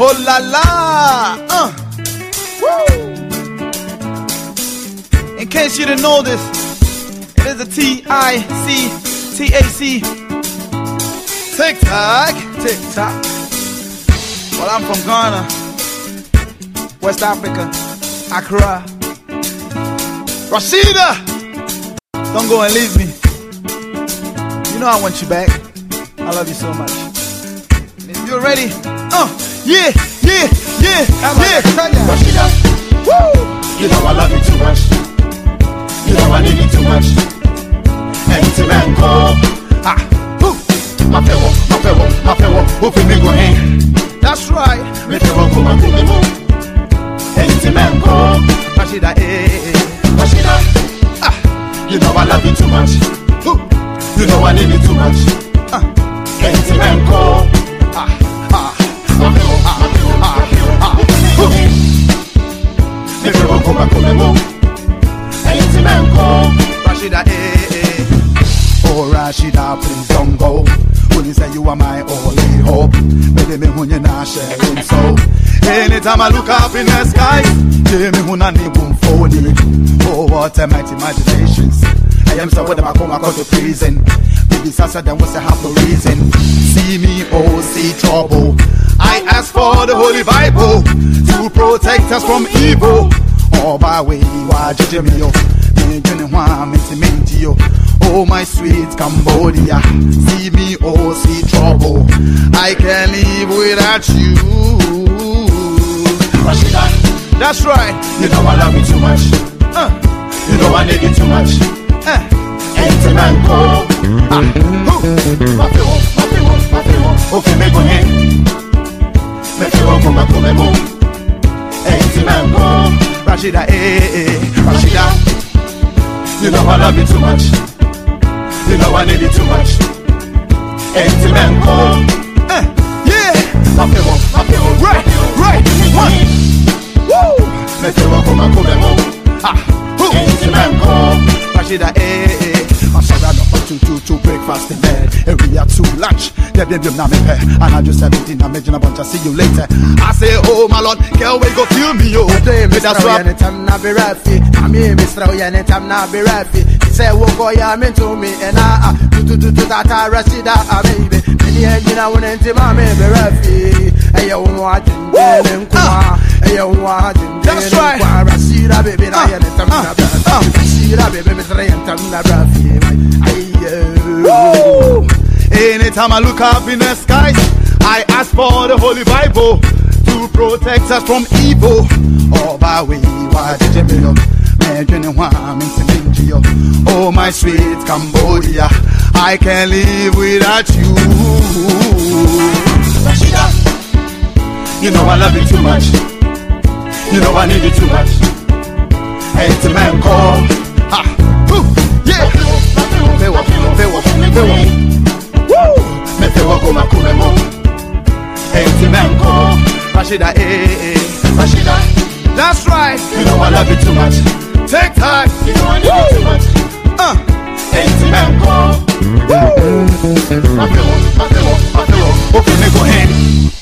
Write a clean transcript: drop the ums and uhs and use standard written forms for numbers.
Oh la la. Woo. In case you didn't know this, it is a TICTAC. TikTok. TikTok. Well, I'm from Ghana, West Africa, Accra. Rashida, don't go and leave me. You know I want you back. I love you so much. And if you're ready, yeah. Rashida, woo! You know I love you too much. You know I need you too much. Anything man call. My fellow, hoping me go in. That's right. Me fellow, come on, come on. Anything man call. Rashida, Rashida, you know I love you too much. You know I need you too much. Anything man call. Me fellow, come on, come on. Anything man call. Rashida, Oh Rashida, please don't go. When you say you are my only hope, baby, me when you're not sharing so. anytime I look up in the sky, Jamie when I need one for me. Oh, what a mighty imaginations. I am so whatever I come across to prison. Baby Sasa, then what's the half the reason? See me, oh, see trouble. I ask for the Holy Bible to protect us from evil. Oh, by way, why did me? Oh, my sweet Cambodia. See me, oh, see trouble. I can't live without you. Rashida, that's right. You know I love you too much. You know I need you too much. Anything man call. My people. Okay, me go in. Me feel come back, come home. Anything man call. Rashida, Rashida, you know I love you too much. You know I need you too much. Anything man call. Yeah. My people. Right. One. Woo. Me feel come back, come home. Anything man call. Rashida, I'm sorry, I'm not to breakfast in bed. Area 2 lunch. Yeah, baby, I'm not me pay. And I just 17, I'm making a bunch. I'll see you later. I say, oh my Lord, can't wait, go kill me, yo. That's why anytime I be raffy. I'm here, Mr. Anytime I be raffy. He say, walk go ya mean to me, and I do that. I rested that, baby. Many engine I went into my baby raffy. Hey, you want to hey, you want to that's right. I see that baby, I see that baby, Mr. Raffy. Anytime I look up in the skies, I ask for the Holy Bible to protect us from evil. Oh, by way, why did you know? Oh, my sweet Cambodia, I can't live without you. Rashida, you know I love you too much. You know I need you too much. Anything man call. Yeah. Woo. Me feel come home. Anything man call. Rashida, Rashida, that's right. you know I love you too much. Take time. You know I need you too much. Anything man call. Woo. My fellow. Okay, me go ahead.